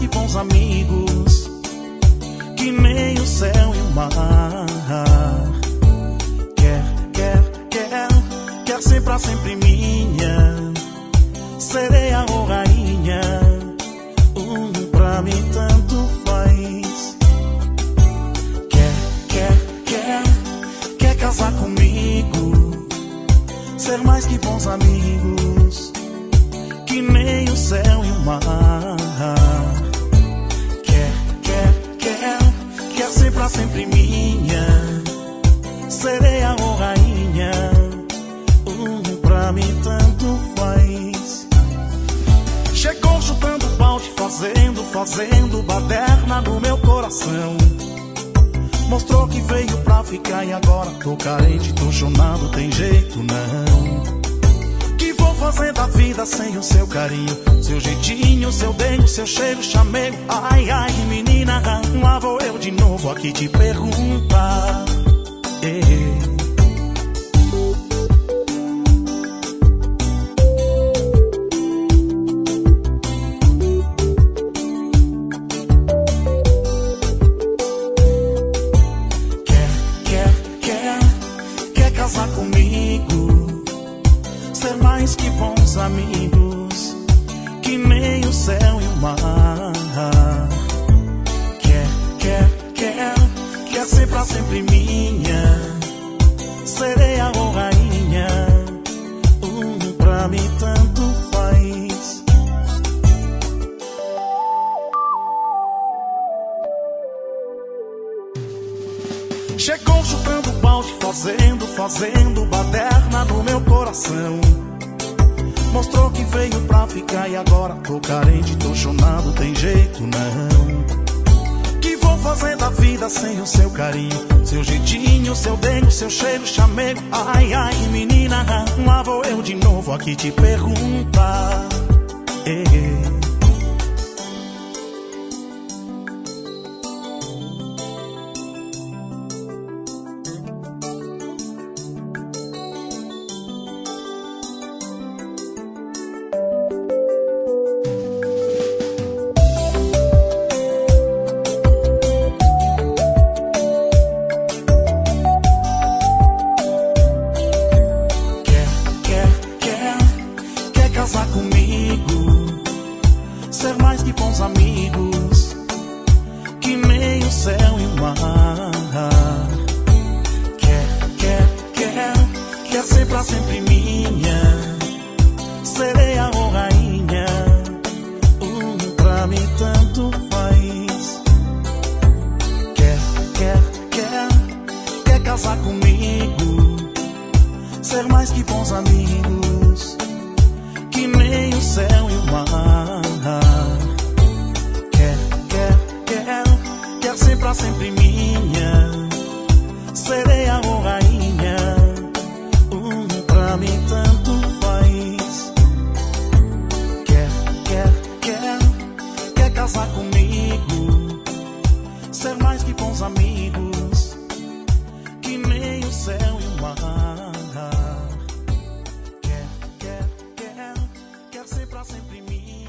bons amigos, que nem o céu e o mar. Quer ser pra sempre minha, sereia ou rainha, pra mim tanto faz. Quer casar comigo, ser mais que bons amigos, que nem o céu e o mar. Quer ser pra sempre minha, sereia ou rainha, pra mim tanto faz. Chegou chutando balde, fazendo baderna no meu coração. Mostrou que veio pra ficar e agora tô carente, tô chonado, tem jeito não. Que vou fazer da vida sem o seu carinho, seu jeitinho, seu beijo, seu cheiro, chamego. Ai, ai, menina, lá vou eu de novo aqui te perguntar. Quer casar comigo, ser mais que bons amigos, que nem o céu e o mar. Quer ser pra sempre minha, sereia ou rainha, pra mim tanto faz. Chegou chutando balde, fazendo baderna no meu coração. Mostrou que veio pra ficar e agora tô carente, tô chonado, tem jeito não. Que vou fazer da vida sem o seu carinho, seu jeitinho, seu beijo, seu cheiro, chamego. Ai, ai, menina, lá vou eu de novo aqui te perguntar. Quer casar comigo, ser mais que bons amigos, que nem o céu e o mar. Quer ser pra sempre minha, sereia ou rainha, pra mim tanto faz. Quer casar comigo, ser mais que bons amigos, que nem o céu e o mar. Quer ser pra sempre minha, sereia ou rainha, pra mim tanto faz. Quer casar comigo, ser mais que bons amigos, que nem o céu e o mar. Quer ser pra sempre minha.